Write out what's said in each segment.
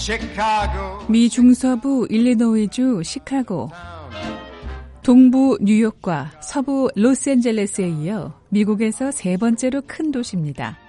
미 중서부 일리노이주 시카고, 동부 뉴욕과 서부 로스앤젤레스에 이어 미국에서 세 번째로 큰 도시입니다.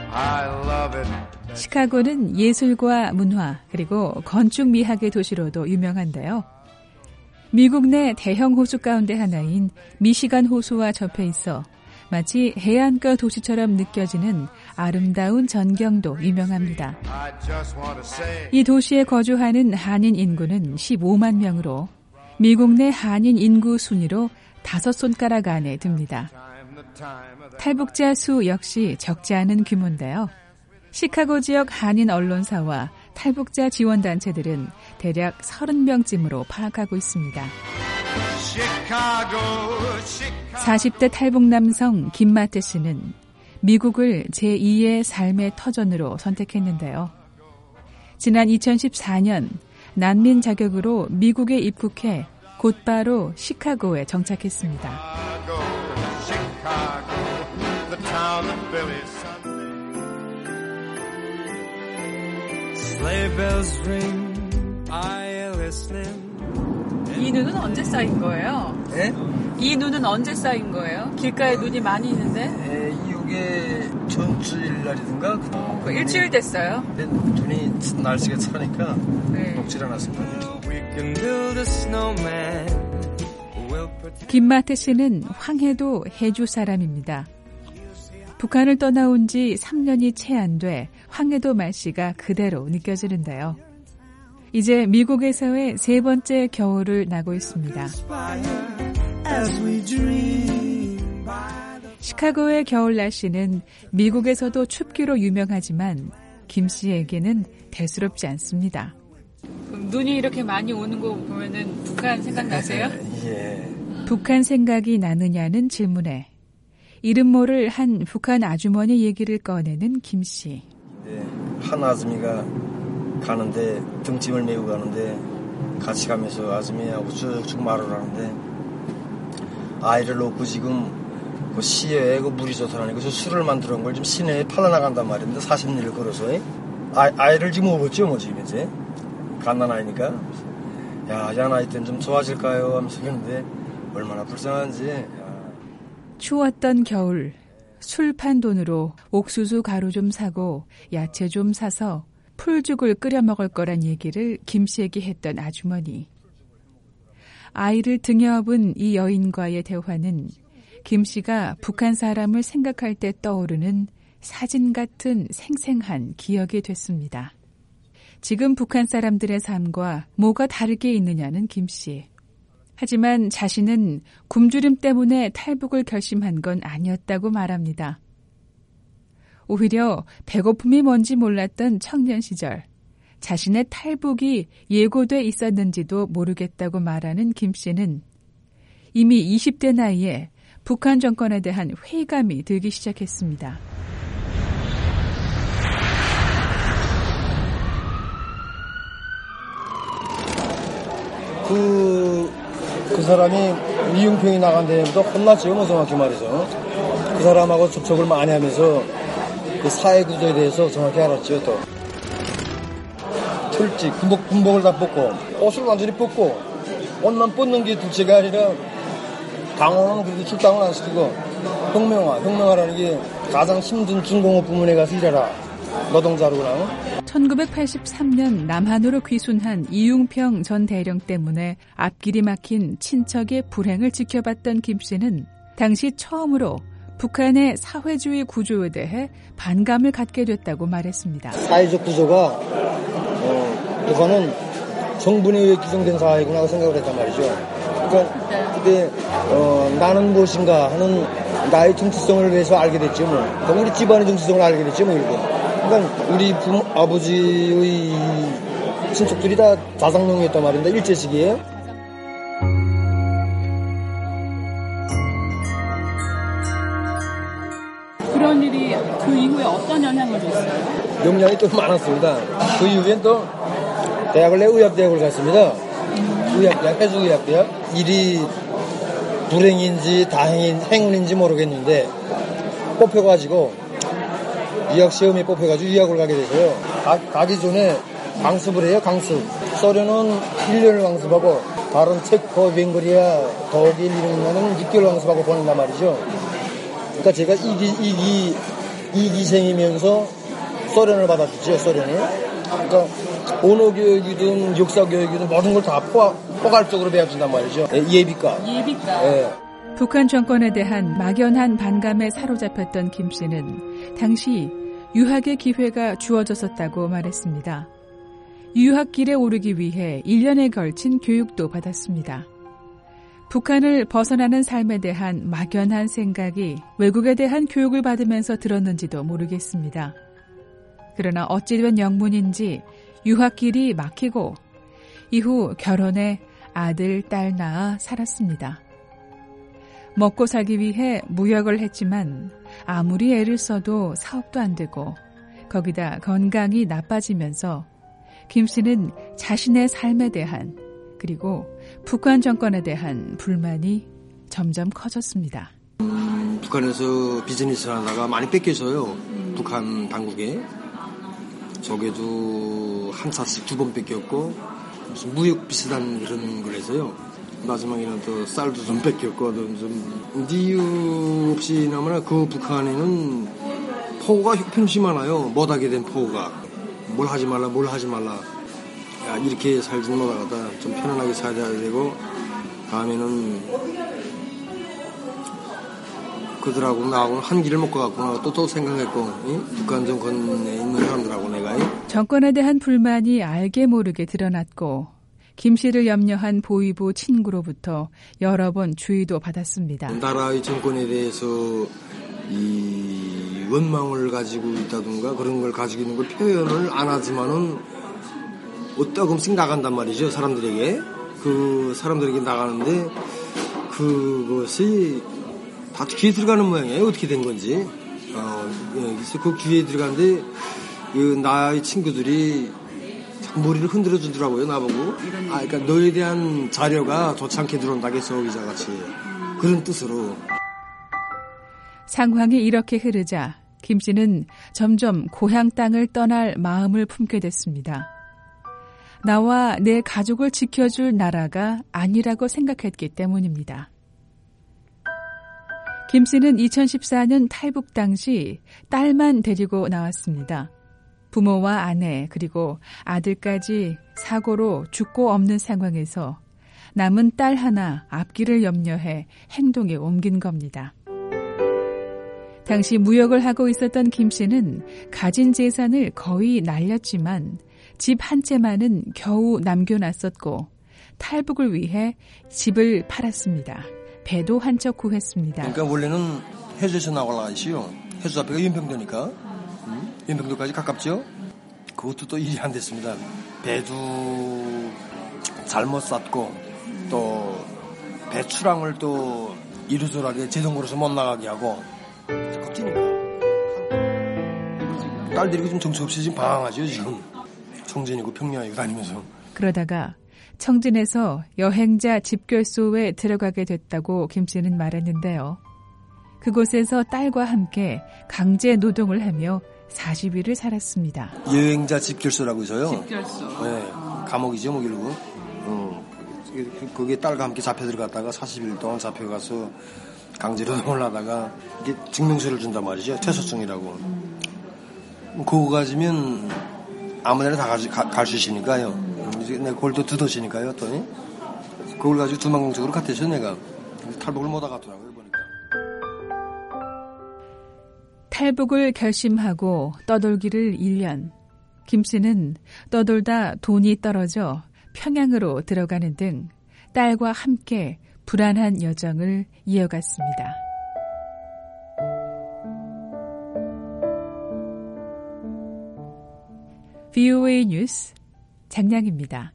시카고는 예술과 문화 그리고 건축 미학의 도시로도 유명한데요. 미국 내 대형 호수 가운데 하나인 미시간 호수와 접해 있어 마치 해안가 도시처럼 느껴지는 아름다운 전경도 유명합니다. 이 도시에 거주하는 한인 인구는 15만 명으로 미국 내 한인 인구 순위로 5손가락 안에 듭니다. 탈북자 수 역시 적지 않은 규모인데요. 시카고 지역 한인 언론사와 탈북자 지원단체들은 대략 30명쯤으로 파악하고 있습니다. 40대 탈북 남성 김마트 씨는 미국을 제2의 삶의 터전으로 선택했는데요. 지난 2014년 난민 자격으로 미국에 입국해 곧바로 시카고에 정착했습니다. 이 눈은 언제 쌓인 거예요? 네? 이 눈은 언제 쌓인 거예요? 길가에 눈이 많이 있는데? 네, 이게 전주일 날이든가 그 일주일 됐어요? 근데 눈이 날씨가 차니까 네. 녹질 않았습니다. 김마태 씨는 황해도 해주 사람입니다. 북한을 떠나온 지 3년이 채 안 돼 황해도 말씨가 그대로 느껴지는데요. 이제 미국에서의 세 번째 겨울을 나고 있습니다. 시카고의 겨울 날씨는 미국에서도 춥기로 유명하지만 김 씨에게는 대수롭지 않습니다. 눈이 이렇게 많이 오는 거 보면은 북한 생각나세요? 예. 북한 생각이 나느냐는 질문에 이름 모를 한 북한 아주머니 얘기를 꺼내는 김 씨. 네, 한 아줌이가 가는데 등짐을 메고 가는데 같이 가면서 아줌이하고 쭉쭉 말을 하는데 아이를 놓고 지금 그 시외에 그 물이 좋다라니까 저 술을 만들어 온 걸 지금 시내에 팔아나간단 말인데 40리를 걸어서 아이를 지금 업었죠 뭐 지금 이제 갓난아이니까 야 나이 때는 좀 좋아질까요 하면서 그러는데 얼마나 불쌍한지. 야. 추웠던 겨울 술 판 돈으로 옥수수 가루 좀 사고 야채 좀 사서 풀죽을 끓여 먹을 거란 얘기를 김 씨에게 했던 아주머니. 아이를 등에 업은 이 여인과의 대화는 김 씨가 북한 사람을 생각할 때 떠오르는 사진 같은 생생한 기억이 됐습니다. 지금 북한 사람들의 삶과 뭐가 다르게 있느냐는 김 씨. 하지만 자신은 굶주림 때문에 탈북을 결심한 건 아니었다고 말합니다. 오히려 배고픔이 뭔지 몰랐던 청년 시절, 자신의 탈북이 예고돼 있었는지도 모르겠다고 말하는 김 씨는 이미 20대 나이에 북한 정권에 대한 회의감이 들기 시작했습니다. 그 사람이 이용평이 나간 데부터 혼났죠, 뭐 정확히 말해서. 그 사람하고 접촉을 많이 하면서 그 사회 구조에 대해서 정확히 알았죠, 또. 철직, 군복을 다 벗고, 옷을 완전히 벗고, 옷만 벗는 게 둘째가 아니라 당원은 그렇게 출당을 안 시키고, 혁명화라는 게 가장 힘든 중공업 부문에 가서 일해라. 노동자로구나. 1983년 남한으로 귀순한 이용평 전 대령 때문에 앞길이 막힌 친척의 불행을 지켜봤던 김 씨는 당시 처음으로 북한의 사회주의 구조에 대해 반감을 갖게 됐다고 말했습니다. 사회적 구조가 북한은 정분에 의해 규정된 사회구나 하고 생각을 했단 말이죠. 그러니까 그때 나는 무엇인가 하는 나의 정체성을 위해서 알게 됐죠. 뭐. 우리 집안의 정체성을 알게 됐죠. 뭐 이렇게. 그러니까 우리 아버지의 친척들이 다 자상명이었단 말인데 일제시기에. 그런 일이 그 이후에 어떤 영향을 줬어요? 영향이 또 많았습니다. 그 이후엔 또 대학을 내 의학대학을 갔습니다. 의학대학, 해수의학대학. 일이 불행인지 행운인지 모르겠는데 뽑혀가지고 유학 시험에 뽑혀가지고 유학을 가게 돼서요. 가기 전에 강습을 해요, 강습. 소련은 1년을 강습하고 다른 체코, 벵거리아, 독일 이런 거는 6개월 강습하고 보낸단 말이죠. 그러니까 제가 이기생이면서 소련을 받았죠, 소련을. 그러니까 언어 교육이든 역사 교육이든 모든 걸 다 포괄적으로 배워준단 말이죠. 예비과. 예. 북한 정권에 대한 막연한 반감에 사로잡혔던 김 씨는 당시 유학의 기회가 주어졌었다고 말했습니다. 유학길에 오르기 위해 1년에 걸친 교육도 받았습니다. 북한을 벗어나는 삶에 대한 막연한 생각이 외국에 대한 교육을 받으면서 들었는지도 모르겠습니다. 그러나 어찌된 영문인지 유학길이 막히고 이후 결혼해 아들, 딸 낳아 살았습니다. 먹고 살기 위해 무역을 했지만 아무리 애를 써도 사업도 안 되고 거기다 건강이 나빠지면서 김 씨는 자신의 삶에 대한 그리고 북한 정권에 대한 불만이 점점 커졌습니다. 북한에서 비즈니스를 하다가 많이 뺏겨서요. 북한 당국에. 저게도 한 차씩 2번 뺏겼고 무슨 무역 비슷한 그런 걸 해서요. 마지막에는 또 쌀도 좀 뺏겼고 좀 이유 없이 나면 그 북한에는 포고가 형편없이 많아요. 못하게 된 포고가. 뭘 하지 말라. 야, 이렇게 살지는 못하겠다. 좀 편안하게 살아야 되고 다음에는 그들하고 나하고는 한 길을 먹고 갔구나 또 생각했고 북한 정권에 있는 사람들하고 내가 정권에 대한 불만이 알게 모르게 드러났고 김 씨를 염려한 보위부 친구로부터 여러 번 주의도 받았습니다. 나라의 정권에 대해서 이 원망을 가지고 있다든가 그런 걸 가지고 있는 걸 표현을 안 하지만은 어떠금씩 나간단 말이죠. 사람들에게 나가는데 그것이 다 귀에 들어가는 모양이에요. 어떻게 된 건지. 그래서 그 귀에 들어가는데 나의 친구들이 머리를 흔들어 주더라고요. 나보고. 그러니까 너에 대한 자료가 좋지 않게 들어온다겠어. 기자같이. 그런 뜻으로. 상황이 이렇게 흐르자 김 씨는 점점 고향 땅을 떠날 마음을 품게 됐습니다. 나와 내 가족을 지켜줄 나라가 아니라고 생각했기 때문입니다. 김 씨는 2014년 탈북 당시 딸만 데리고 나왔습니다. 부모와 아내 그리고 아들까지 사고로 죽고 없는 상황에서 남은 딸 하나 앞길을 염려해 행동에 옮긴 겁니다. 당시 무역을 하고 있었던 김 씨는 가진 재산을 거의 날렸지만 집 한 채만은 겨우 남겨놨었고 탈북을 위해 집을 팔았습니다. 배도 한 척 구했습니다. 그러니까 원래는 해수에서 나올라가시요. 해수 앞에가 연평도니까 연평도까지 가깝죠. 그것도 또 일이 안 됐습니다. 배도 잘못 쌌고 또 배출항을 또 이루저루하게 제동으로서 못 나가게 하고 껍질이니까 딸 데리고 좀 정처 없이 지금 방황하죠. 지금 청진이고 평양이고 다니면서. 그러다가 청진에서 여행자 집결소에 들어가게 됐다고 김 씨는 말했는데요. 그곳에서 딸과 함께 강제 노동을 하며 40일을 살았습니다. 여행자 집결소라고 해서요. 집결소. 네, 감옥이죠, 뭐 결국은. 거기에 딸과 함께 잡혀 들어갔다가 40일 동안 잡혀가서 강제 노동을 하다가 이게 증명서를 준단 말이죠. 퇴소증이라고. 그거 가지면 아무데나 다 갈 수 있으니까요. 내가 그걸 또 두더시니까요, 또. 그걸 가지고 두만공적으로 갔대죠, 내가. 탈북을 못 하겠더라고요, 보니까. 탈북을 결심하고 떠돌기를 1년. 김 씨는 떠돌다 돈이 떨어져 평양으로 들어가는 등 딸과 함께 불안한 여정을 이어갔습니다. VOA 뉴스 장량입니다.